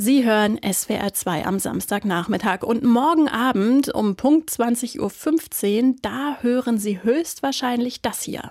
Sie hören SWR 2 am Samstagnachmittag und morgen Abend um Punkt 20.15 Uhr, da hören Sie höchstwahrscheinlich das hier.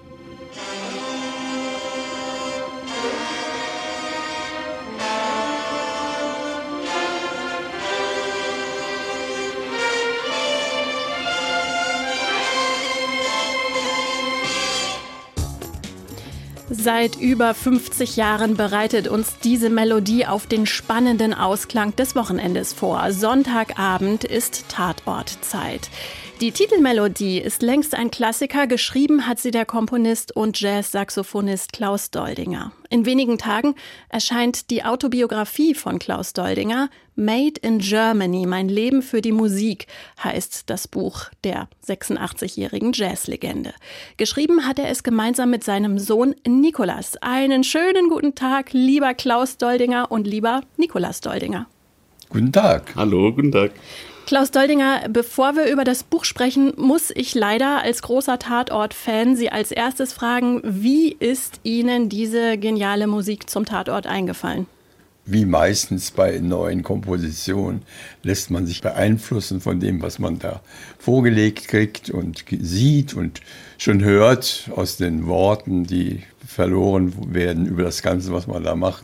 Seit über 50 Jahren bereitet uns diese Melodie auf den spannenden Ausklang des Wochenendes vor. Sonntagabend ist Tatortzeit. Die Titelmelodie ist längst ein Klassiker, geschrieben hat sie der Komponist und Jazz-Saxophonist Klaus Doldinger. In wenigen Tagen erscheint die Autobiografie von Klaus Doldinger. Made in Germany, mein Leben für die Musik, heißt das Buch der 86-jährigen Jazzlegende. Geschrieben hat er es gemeinsam mit seinem Sohn Nikolaus. Einen schönen guten Tag, lieber Klaus Doldinger und lieber Nikolaus Doldinger. Guten Tag. Hallo, guten Tag. Klaus Doldinger, bevor wir über das Buch sprechen, muss ich leider als großer Tatort-Fan Sie als erstes fragen, wie ist Ihnen diese geniale Musik zum Tatort eingefallen? Wie meistens bei neuen Kompositionen lässt man sich beeinflussen von dem, was man da vorgelegt kriegt und sieht und schon hört aus den Worten, die verloren werden über das Ganze, was man da macht.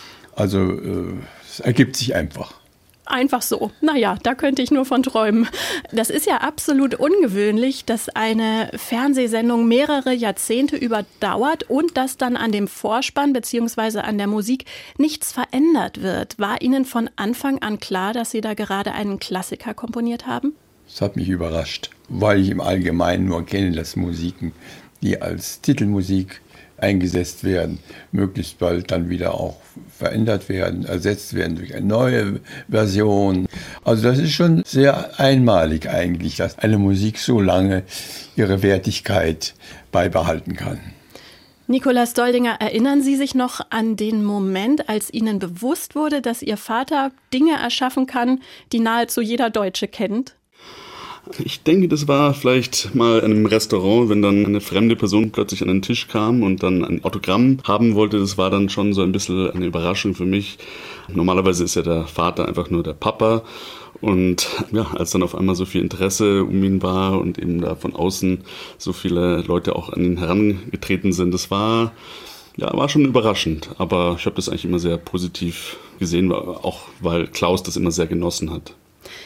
Also es ergibt sich einfach. Einfach so. Naja, da könnte ich nur von träumen. Das ist ja absolut ungewöhnlich, dass eine Fernsehsendung mehrere Jahrzehnte überdauert und dass dann an dem Vorspann bzw. an der Musik nichts verändert wird. War Ihnen von Anfang an klar, dass Sie da gerade einen Klassiker komponiert haben? Das hat mich überrascht, weil ich im Allgemeinen nur kenne, dass Musiken, die als Titelmusik eingesetzt werden, möglichst bald dann wieder auch verändert werden, ersetzt werden durch eine neue Version. Also das ist schon sehr einmalig eigentlich, dass eine Musik so lange ihre Wertigkeit beibehalten kann. Nikolaus Doldinger, erinnern Sie sich noch an den Moment, als Ihnen bewusst wurde, dass Ihr Vater Dinge erschaffen kann, die nahezu jeder Deutsche kennt? Ich denke, das war vielleicht mal in einem Restaurant, wenn dann eine fremde Person plötzlich an den Tisch kam und dann ein Autogramm haben wollte. Das war dann schon so ein bisschen eine Überraschung für mich. Normalerweise ist ja der Vater einfach nur der Papa. Und ja, als dann auf einmal so viel Interesse um ihn war und eben da von außen so viele Leute auch an ihn herangetreten sind, das war schon überraschend. Aber ich habe das eigentlich immer sehr positiv gesehen, auch weil Klaus das immer sehr genossen hat.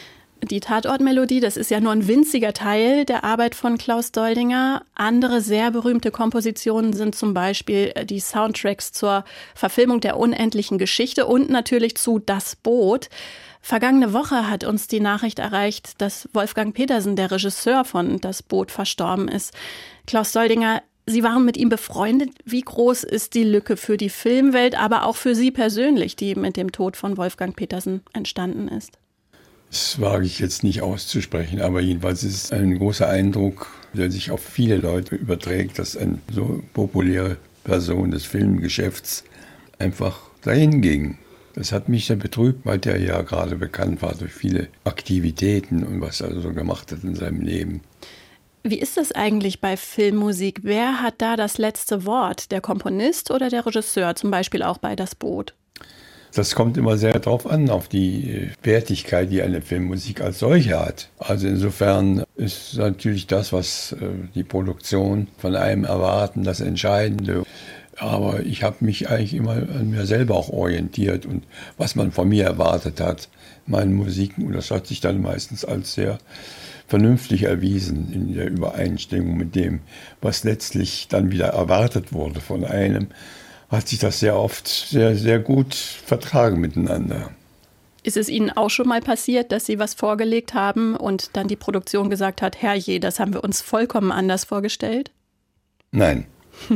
Die Tatortmelodie, das ist ja nur ein winziger Teil der Arbeit von Klaus Doldinger. Andere sehr berühmte Kompositionen sind zum Beispiel die Soundtracks zur Verfilmung der unendlichen Geschichte und natürlich zu Das Boot. Vergangene Woche hat uns die Nachricht erreicht, dass Wolfgang Petersen, der Regisseur von Das Boot, verstorben ist. Klaus Doldinger, Sie waren mit ihm befreundet. Wie groß ist die Lücke für die Filmwelt, aber auch für Sie persönlich, die mit dem Tod von Wolfgang Petersen entstanden ist? Das wage ich jetzt nicht auszusprechen, aber jedenfalls ist es ein großer Eindruck, der sich auf viele Leute überträgt, dass eine so populäre Person des Filmgeschäfts einfach dahin ging. Das hat mich sehr betrübt, weil der ja gerade bekannt war durch viele Aktivitäten und was er so gemacht hat in seinem Leben. Wie ist das eigentlich bei Filmmusik? Wer hat da das letzte Wort? Der Komponist oder der Regisseur, zum Beispiel auch bei Das Boot? Das kommt immer sehr darauf an, auf die Wertigkeit, die eine Filmmusik als solche hat. Also insofern ist natürlich das, was die Produktion von einem erwarten, das Entscheidende. Aber ich habe mich eigentlich immer an mir selber auch orientiert und was man von mir erwartet hat, meine Musiken. Und das hat sich dann meistens als sehr vernünftig erwiesen in der Übereinstimmung mit dem, was letztlich dann wieder erwartet wurde von einem. Hat sich das sehr oft sehr, sehr gut vertragen miteinander. Ist es Ihnen auch schon mal passiert, dass Sie was vorgelegt haben und dann die Produktion gesagt hat, Herrje, das haben wir uns vollkommen anders vorgestellt? Nein.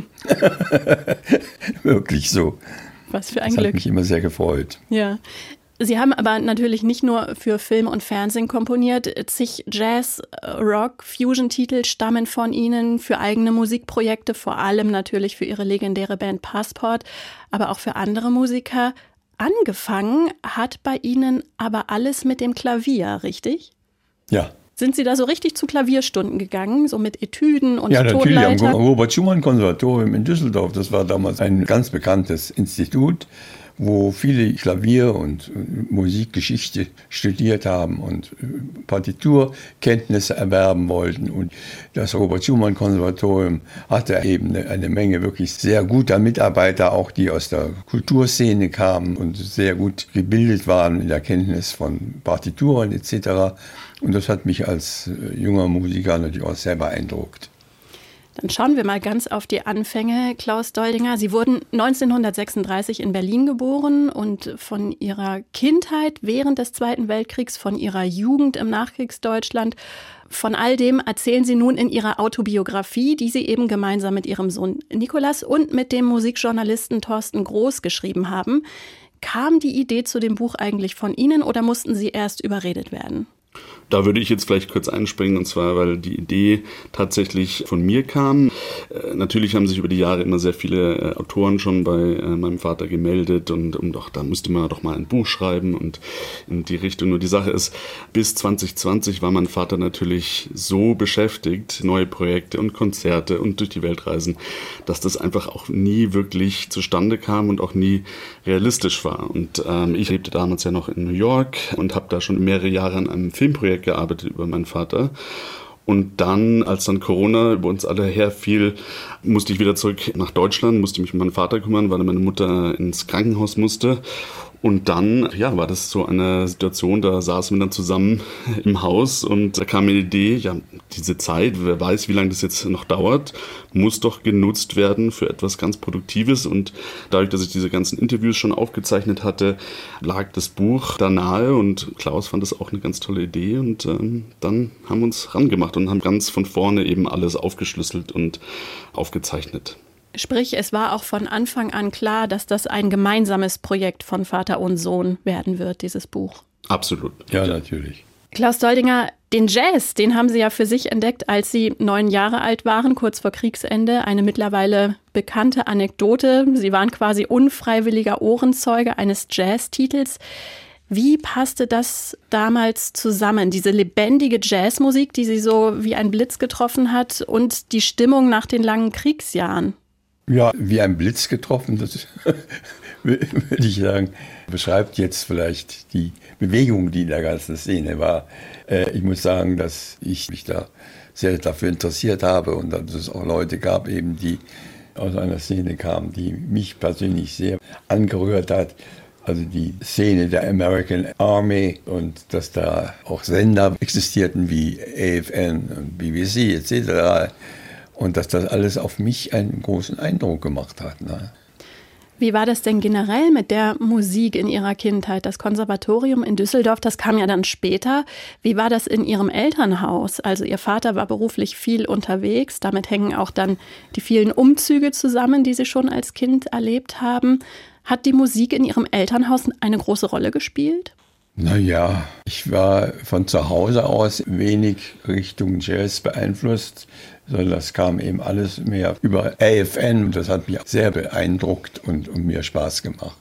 Wirklich so. Was für ein das Glück. Hat mich immer sehr gefreut. Ja. Sie haben aber natürlich nicht nur für Film und Fernsehen komponiert. Zig Jazz-, Rock-, Fusion-Titel stammen von Ihnen für eigene Musikprojekte, vor allem natürlich für Ihre legendäre Band Passport, aber auch für andere Musiker. Angefangen hat bei Ihnen aber alles mit dem Klavier, richtig? Ja. Sind Sie da so richtig zu Klavierstunden gegangen, so mit Etüden und Tonleiter? Ja, natürlich, am Tonleiter? Robert-Schumann-Konservatorium in Düsseldorf. Das war damals ein ganz bekanntes Institut, wo viele Klavier- und Musikgeschichte studiert haben und Partiturkenntnisse erwerben wollten. Und das Robert-Schumann-Konservatorium hatte eben eine Menge wirklich sehr guter Mitarbeiter, auch die aus der Kulturszene kamen und sehr gut gebildet waren in der Kenntnis von Partituren etc. Und das hat mich als junger Musiker natürlich auch sehr beeindruckt. Dann schauen wir mal ganz auf die Anfänge, Klaus Doldinger. Sie wurden 1936 in Berlin geboren und von Ihrer Kindheit während des Zweiten Weltkriegs, von Ihrer Jugend im Nachkriegsdeutschland, von all dem erzählen Sie nun in Ihrer Autobiografie, die Sie eben gemeinsam mit Ihrem Sohn Nicolas und mit dem Musikjournalisten Thorsten Groß geschrieben haben. Kam die Idee zu dem Buch eigentlich von Ihnen oder mussten Sie erst überredet werden? Da würde ich jetzt vielleicht kurz einspringen, und zwar, weil die Idee tatsächlich von mir kam. Natürlich haben sich über die Jahre immer sehr viele Autoren schon bei meinem Vater gemeldet und doch, da müsste man doch mal ein Buch schreiben und in die Richtung. Nur die Sache ist, bis 2020 war mein Vater natürlich so beschäftigt, neue Projekte und Konzerte und durch die Welt reisen, dass das einfach auch nie wirklich zustande kam und auch nie realistisch war. Und ich lebte damals ja noch in New York und habe da schon mehrere Jahre an einem Filmprojekt gearbeitet über meinen Vater. Und dann, als dann Corona über uns alle herfiel, musste ich wieder zurück nach Deutschland, musste mich um meinen Vater kümmern, weil meine Mutter ins Krankenhaus musste. Und dann, ja, war das so eine Situation, da saßen wir dann zusammen im Haus und da kam mir die Idee, ja, diese Zeit, wer weiß, wie lange das jetzt noch dauert, muss doch genutzt werden für etwas ganz Produktives. Und dadurch, dass ich diese ganzen Interviews schon aufgezeichnet hatte, lag das Buch da nahe und Klaus fand das auch eine ganz tolle Idee. Und dann haben wir uns rangemacht und haben ganz von vorne eben alles aufgeschlüsselt und aufgezeichnet. Sprich, es war auch von Anfang an klar, dass das ein gemeinsames Projekt von Vater und Sohn werden wird, dieses Buch. Absolut. Ja, natürlich. Klaus Doldinger, den Jazz, den haben Sie ja für sich entdeckt, als Sie 9 Jahre alt waren, kurz vor Kriegsende. Eine mittlerweile bekannte Anekdote. Sie waren quasi unfreiwilliger Ohrenzeuge eines Jazztitels. Wie passte das damals zusammen, diese lebendige Jazzmusik, die Sie so wie ein Blitz getroffen hat, und die Stimmung nach den langen Kriegsjahren? Ja, wie ein Blitz getroffen, das würde ich sagen, beschreibt jetzt vielleicht die Bewegung, die in der ganzen Szene war. Ich muss sagen, dass ich mich da sehr dafür interessiert habe und dass es auch Leute gab, eben, die aus einer Szene kamen, die mich persönlich sehr angerührt hat. Also die Szene der American Army und dass da auch Sender existierten wie AFN und BBC etc. Und dass das alles auf mich einen großen Eindruck gemacht hat. Ne? Wie war das denn generell mit der Musik in Ihrer Kindheit? Das Konservatorium in Düsseldorf, das kam ja dann später. Wie war das in Ihrem Elternhaus? Also Ihr Vater war beruflich viel unterwegs. Damit hängen auch dann die vielen Umzüge zusammen, die Sie schon als Kind erlebt haben. Hat die Musik in Ihrem Elternhaus eine große Rolle gespielt? Naja, ich war von zu Hause aus wenig Richtung Jazz beeinflusst, sondern das kam eben alles mehr über AFN und das hat mich sehr beeindruckt und mir Spaß gemacht.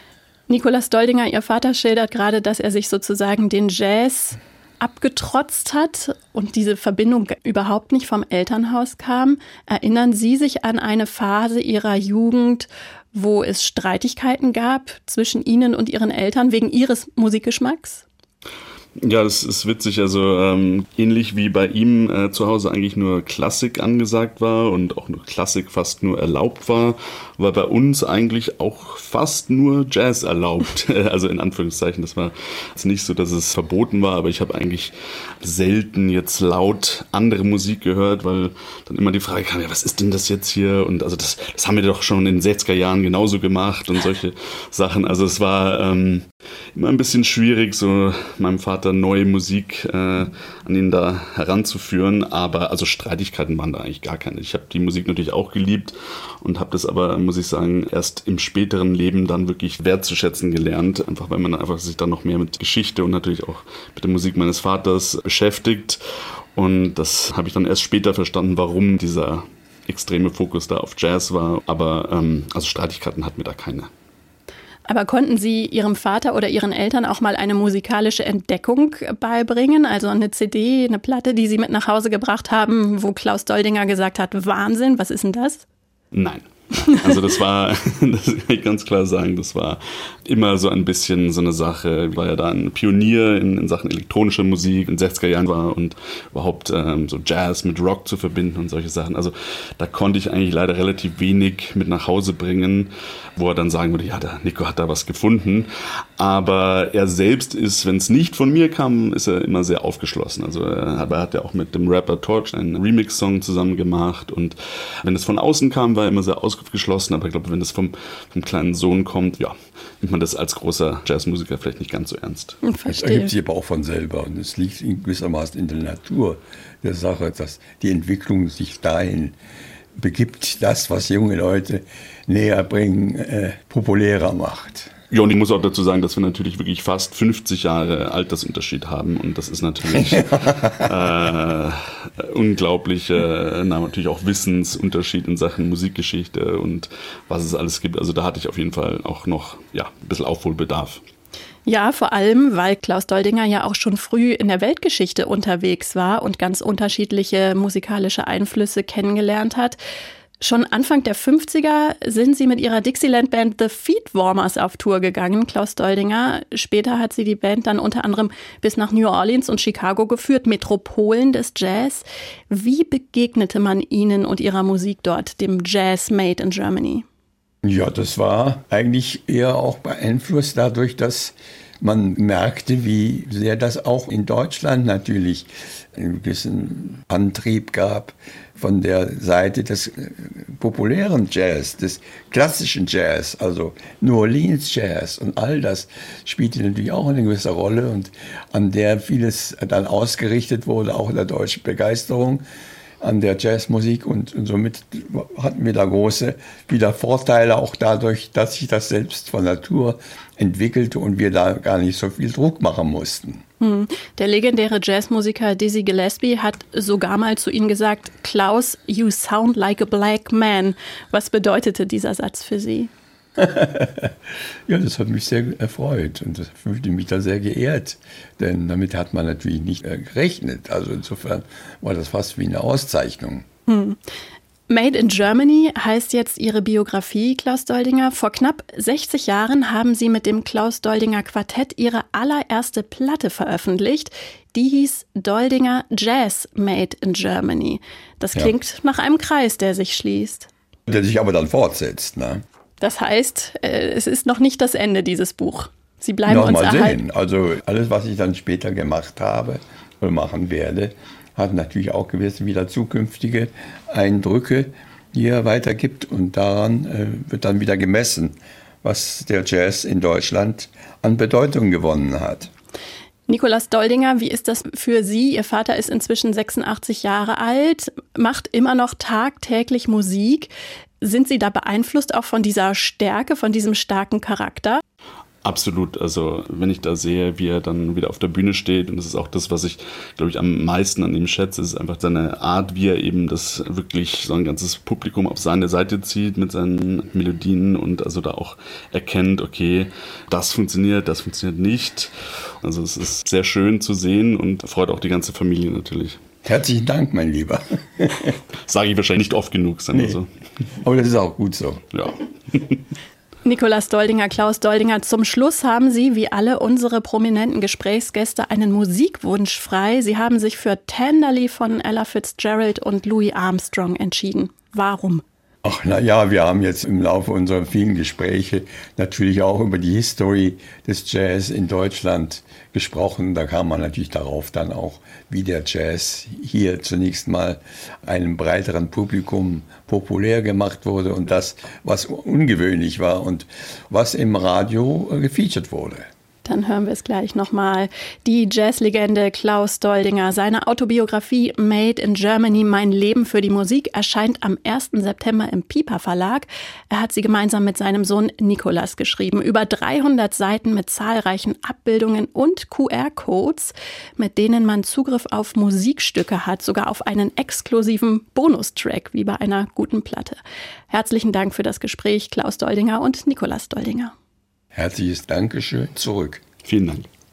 Nicolas Doldinger, Ihr Vater, schildert gerade, dass er sich sozusagen den Jazz abgetrotzt hat und diese Verbindung überhaupt nicht vom Elternhaus kam. Erinnern Sie sich an eine Phase Ihrer Jugend, wo es Streitigkeiten gab zwischen Ihnen und Ihren Eltern wegen Ihres Musikgeschmacks? Ja, das ist witzig. Also ähnlich wie bei ihm zu Hause eigentlich nur Klassik angesagt war und auch nur Klassik fast nur erlaubt war bei uns eigentlich auch fast nur Jazz erlaubt. Also in Anführungszeichen. Das war jetzt nicht so, dass es verboten war, aber ich habe eigentlich selten jetzt laut andere Musik gehört, weil dann immer die Frage kam, ja, was ist denn das jetzt hier? Und also das haben wir doch schon in den 60er Jahren genauso gemacht und solche Sachen. Also es war immer ein bisschen schwierig, so meinem Vater neue Musik an ihn da heranzuführen, aber also Streitigkeiten waren da eigentlich gar keine. Ich habe die Musik natürlich auch geliebt und habe das aber, muss ich sagen, erst im späteren Leben dann wirklich wertzuschätzen gelernt, einfach weil man einfach sich dann noch mehr mit Geschichte und natürlich auch mit der Musik meines Vaters beschäftigt und das habe ich dann erst später verstanden, warum dieser extreme Fokus da auf Jazz war, aber also Streitigkeiten hatten wir da keine. Aber konnten Sie Ihrem Vater oder Ihren Eltern auch mal eine musikalische Entdeckung beibringen? Also eine CD, eine Platte, die Sie mit nach Hause gebracht haben, wo Klaus Doldinger gesagt hat, Wahnsinn, was ist denn das? Nein. Also das kann ich ganz klar sagen, das war immer so ein bisschen so eine Sache. Ich war ja da ein Pionier in Sachen elektronischer Musik in den 60er Jahren war und überhaupt so Jazz mit Rock zu verbinden und solche Sachen. Also da konnte ich eigentlich leider relativ wenig mit nach Hause bringen, wo er dann sagen würde, ja, der Nico hat da was gefunden. Aber er selbst ist, wenn es nicht von mir kam, ist er immer sehr aufgeschlossen. Also er hat ja auch mit dem Rapper Torch einen Remix-Song zusammen gemacht und wenn es von außen kam, war er immer sehr aufgeschlossen. Aber ich glaube, wenn es vom kleinen Sohn kommt, ja, nimmt man das als großer Jazzmusiker vielleicht nicht ganz so ernst. Das ergibt sich aber auch von selber und es liegt gewissermaßen in der Natur der Sache, dass die Entwicklung sich dahin begibt, das, was junge Leute näher bringen, populärer macht. Ja, und ich muss auch dazu sagen, dass wir natürlich wirklich fast 50 Jahre Altersunterschied haben und das ist natürlich unglaublich, natürlich auch Wissensunterschied in Sachen Musikgeschichte und was es alles gibt. Also da hatte ich auf jeden Fall auch noch ein bisschen Aufholbedarf. Ja, vor allem, weil Klaus Doldinger ja auch schon früh in der Weltgeschichte unterwegs war und ganz unterschiedliche musikalische Einflüsse kennengelernt hat. Schon Anfang der 50er sind sie mit ihrer Dixieland-Band The Feetwarmers auf Tour gegangen, Klaus Doldinger. Später hat sie die Band dann unter anderem bis nach New Orleans und Chicago geführt, Metropolen des Jazz. Wie begegnete man ihnen und ihrer Musik dort, dem Jazz made in Germany? Ja, das war eigentlich eher auch beeinflusst dadurch, dass man merkte, wie sehr das auch in Deutschland natürlich einen gewissen Antrieb gab von der Seite des populären Jazz, des klassischen Jazz, also New Orleans Jazz und all das spielte natürlich auch eine gewisse Rolle und an der vieles dann ausgerichtet wurde, auch in der deutschen Begeisterung an der Jazzmusik und somit hatten wir da große wieder Vorteile, auch dadurch, dass sich das selbst von Natur entwickelte und wir da gar nicht so viel Druck machen mussten. Der legendäre Jazzmusiker Dizzy Gillespie hat sogar mal zu Ihnen gesagt, Klaus, you sound like a black man. Was bedeutete dieser Satz für Sie? Ja, das hat mich sehr erfreut und das fühlte mich da sehr geehrt, denn damit hat man natürlich nicht gerechnet. Also insofern war das fast wie eine Auszeichnung. Made in Germany heißt jetzt Ihre Biografie, Klaus Doldinger. Vor knapp 60 Jahren haben Sie mit dem Klaus Doldinger Quartett Ihre allererste Platte veröffentlicht. Die hieß Doldinger Jazz Made in Germany. Das klingt nach einem Kreis, der sich schließt. Der sich aber dann fortsetzt, ne? Das heißt, es ist noch nicht das Ende dieses Buch. Sie bleiben uns erhalten. Also alles, was ich dann später gemacht habe oder machen werde, hat natürlich auch gewisse wieder zukünftige Eindrücke, die er weitergibt. Und daran wird dann wieder gemessen, was der Jazz in Deutschland an Bedeutung gewonnen hat. Nikolaus Doldinger, wie ist das für Sie? Ihr Vater ist inzwischen 86 Jahre alt, macht immer noch tagtäglich Musik. Sind Sie da beeinflusst auch von dieser Stärke, von diesem starken Charakter? Absolut. Also wenn ich da sehe, wie er dann wieder auf der Bühne steht, und das ist auch das, was ich, glaube ich, am meisten an ihm schätze, ist einfach seine Art, wie er eben das wirklich so ein ganzes Publikum auf seine Seite zieht mit seinen Melodien und also da auch erkennt, okay, das funktioniert nicht. Also es ist sehr schön zu sehen und freut auch die ganze Familie natürlich. Herzlichen Dank, mein Lieber. Sage ich wahrscheinlich nicht oft genug. Nee. So. Aber das ist auch gut so. Ja. Nikolaus Doldinger, Klaus Doldinger, zum Schluss haben Sie, wie alle unsere prominenten Gesprächsgäste, einen Musikwunsch frei. Sie haben sich für Tenderly von Ella Fitzgerald und Louis Armstrong entschieden. Warum? Ach, na ja, wir haben jetzt im Laufe unserer vielen Gespräche natürlich auch über die History des Jazz in Deutschland gesprochen. Da kam man natürlich darauf dann auch, wie der Jazz hier zunächst mal einem breiteren Publikum populär gemacht wurde und das, was ungewöhnlich war und was im Radio gefeatured wurde. Dann hören wir es gleich nochmal. Die Jazzlegende Klaus Doldinger, seine Autobiografie Made in Germany, Mein Leben für die Musik, erscheint am 1. September im Piper Verlag. Er hat sie gemeinsam mit seinem Sohn Nikolaus geschrieben. Über 300 Seiten mit zahlreichen Abbildungen und QR-Codes, mit denen man Zugriff auf Musikstücke hat, sogar auf einen exklusiven Bonustrack, wie bei einer guten Platte. Herzlichen Dank für das Gespräch, Klaus Doldinger und Nikolaus Doldinger. Herzliches Dankeschön zurück. Vielen Dank.